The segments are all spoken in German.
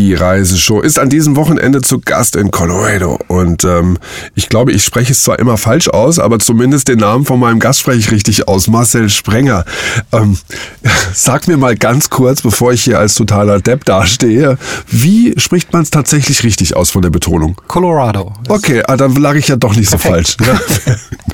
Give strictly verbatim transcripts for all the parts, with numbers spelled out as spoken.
Die Reiseshow ist an diesem Wochenende zu Gast in Colorado und ähm, ich glaube, ich spreche es zwar immer falsch aus, aber zumindest den Namen von meinem Gast spreche ich richtig aus, Marcel Sprenger. Ähm, sag mir mal ganz kurz, bevor ich hier als totaler Depp dastehe, wie spricht man es tatsächlich richtig aus von der Betonung? Colorado. Okay, ah, dann lag ich ja doch nicht Perfekt. so falsch. Ja.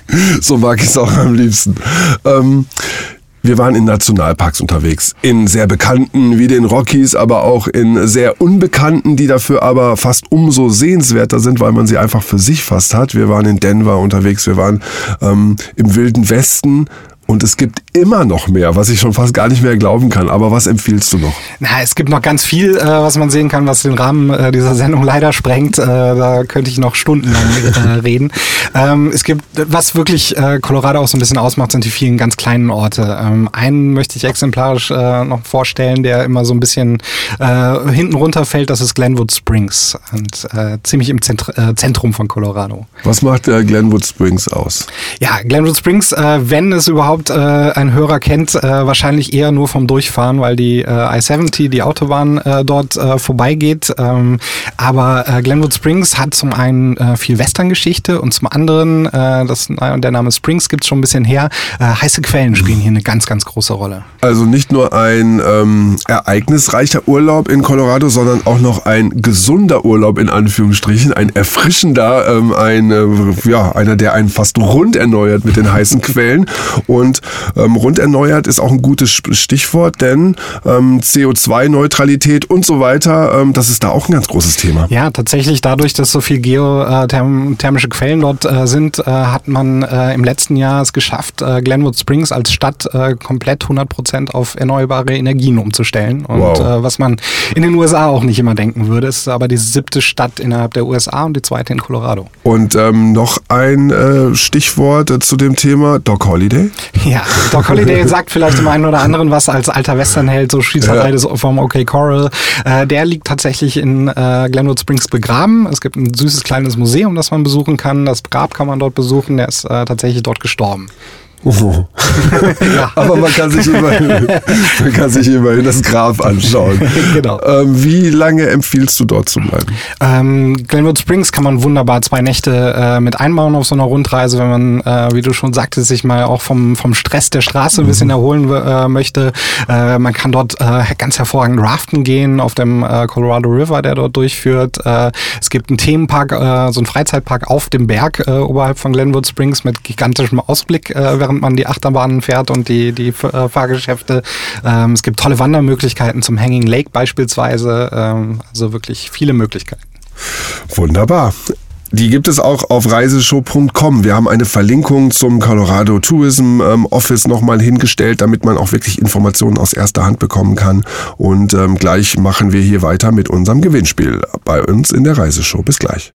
So mag ich es auch am liebsten. Ähm, Wir waren in Nationalparks unterwegs, in sehr bekannten wie den Rockies, aber auch in sehr unbekannten, die dafür aber fast umso sehenswerter sind, weil man sie einfach für sich fast hat. Wir waren in Denver unterwegs, wir waren ähm, im Wilden Westen. Und es gibt immer noch mehr, was ich schon fast gar nicht mehr glauben kann. Aber was empfiehlst du noch? Na, es gibt noch ganz viel, äh, was man sehen kann, was den Rahmen äh, dieser Sendung leider sprengt. Äh, da könnte ich noch stundenlang äh, reden. Ähm, es gibt, was wirklich äh, Colorado auch so ein bisschen ausmacht, sind die vielen ganz kleinen Orte. Ähm, einen möchte ich exemplarisch äh, noch vorstellen, der immer so ein bisschen äh, hinten runterfällt. Das ist Glenwood Springs. Und äh, ziemlich im Zentr- äh, Zentrum von Colorado. Was macht äh, Glenwood Springs aus? Ja, Glenwood Springs, äh, wenn es überhaupt äh, ein Hörer kennt, äh, wahrscheinlich eher nur vom Durchfahren, weil die äh, I siebzig, die Autobahn, äh, dort äh, vorbeigeht. Ähm, aber äh, Glenwood Springs hat zum einen äh, viel Western-Geschichte und zum anderen, äh, das, der Name Springs gibt es schon ein bisschen her, äh, heiße Quellen spielen hier eine ganz, ganz große Rolle. Also nicht nur ein ähm, ereignisreicher Urlaub in Colorado, sondern auch noch ein gesunder Urlaub in Anführungsstrichen, ein erfrischender, ähm, ein, äh, ja, einer, der einen fast rund erneuert mit den heißen Quellen. Und ähm, rund erneuert ist auch ein gutes Stichwort, denn ähm, C O zwei Neutralität und so weiter, ähm, das ist da auch ein ganz großes Thema. Ja, tatsächlich dadurch, dass so viel geothermische Quellen dort äh, sind, äh, hat man äh, im letzten Jahr es geschafft, äh, Glenwood Springs als Stadt äh, komplett hundert Prozent auf erneuerbare Energien umzustellen. Und wow. äh, was man in den U S A auch nicht immer denken würde, ist aber die siebte Stadt innerhalb der U S A und die zweite in Colorado. Und ähm, noch ein äh, Stichwort äh, zu dem Thema, Doc Holliday. Ja, Doc Holliday sagt vielleicht dem einen oder anderen was als alter Westernheld, so Schießerei ja. vom OK Corral. Äh, der liegt tatsächlich in äh, Glenwood Springs begraben. Es gibt ein süßes kleines Museum, das man besuchen kann. Das Grab kann man dort besuchen. Der ist äh, tatsächlich dort gestorben. Oh. Ja. Aber man kann sich immerhin, man kann sich immerhin das Grab anschauen. Genau. Ähm, wie lange empfiehlst du dort zu bleiben? Ähm, Glenwood Springs kann man wunderbar zwei Nächte äh, mit einbauen auf so einer Rundreise, wenn man, äh, wie du schon sagtest, sich mal auch vom, vom Stress der Straße ein bisschen erholen äh, möchte. Äh, man kann dort äh, ganz hervorragend raften gehen auf dem äh, Colorado River, der dort durchführt. Äh, es gibt einen Themenpark, äh, so einen Freizeitpark auf dem Berg äh, oberhalb von Glenwood Springs mit gigantischem Ausblick, äh, während man die Achterbahnen fährt und die, die äh, Fahrgeschäfte. Ähm, es gibt tolle Wandermöglichkeiten zum Hanging Lake beispielsweise. Ähm, also wirklich viele Möglichkeiten. Wunderbar. Die gibt es auch auf reiseshow punkt com. Wir haben eine Verlinkung zum Colorado Tourism ähm, Office nochmal hingestellt, damit man auch wirklich Informationen aus erster Hand bekommen kann. Und ähm, gleich machen wir hier weiter mit unserem Gewinnspiel bei uns in der Reiseshow. Bis gleich.